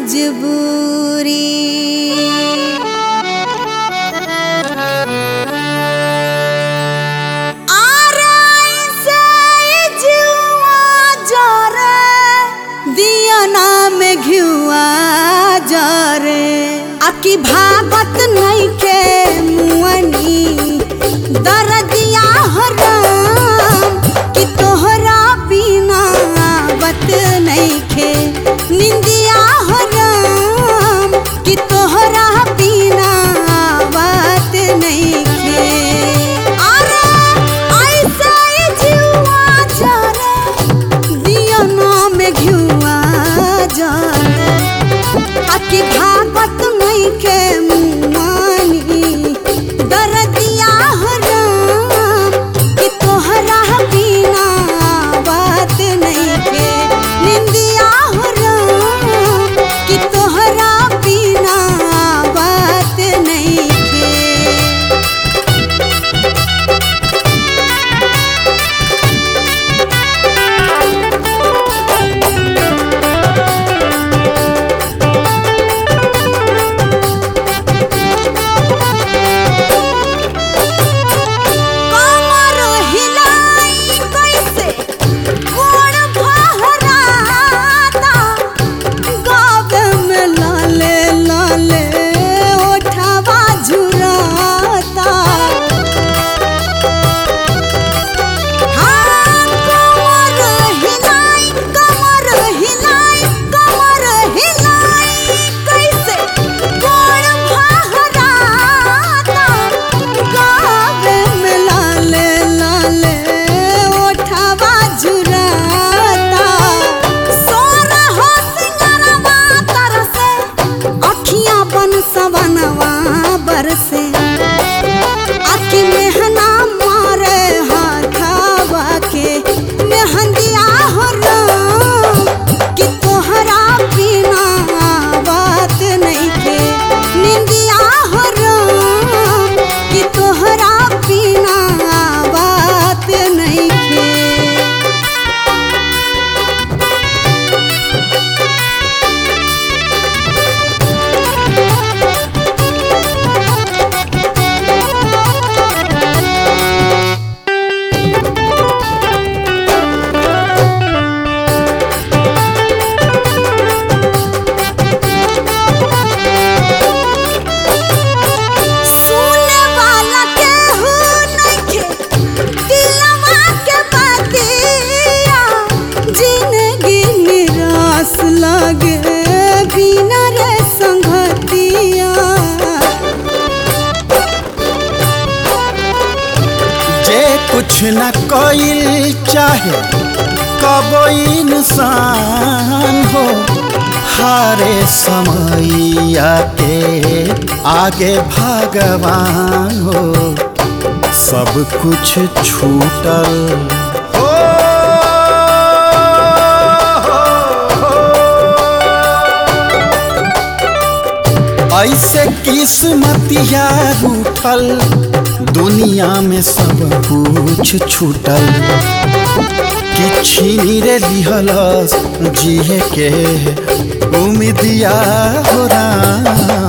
मजबूरी। में घिउआ जरे आकी भागत नहीं के मुअनी दरदिया हराम कि तोहरा बिना आवत नहीं के निंदिया हराम कि तोहरा बिना आवत नहीं के। अरे ऐसे जीवा जरे दिया में घिउआ आकी भागत नहीं के मुआनी दरदिया हराम कि तोहरा बिना बात नहीं के निंदिया हराम कि तोहरा बिना बात नहीं के। आकी मेहना मारे हाथावा के मेहंदिया हराम कि तोहरा बिना बात नहीं के निंदिया हराम कि तोहरा बिना बात नहीं के। लगे बिना रे संगतिया जे कुछ न कोई चाहे कबो इंसान हो हारे समैया के आगे भगवान हो सब कुछ छूटल ऐसे किस्मतिया रूठल दुनिया में सब कुछ छूटल कि छीनी रे लिहलस जिए के उम्मीदिया हो राम।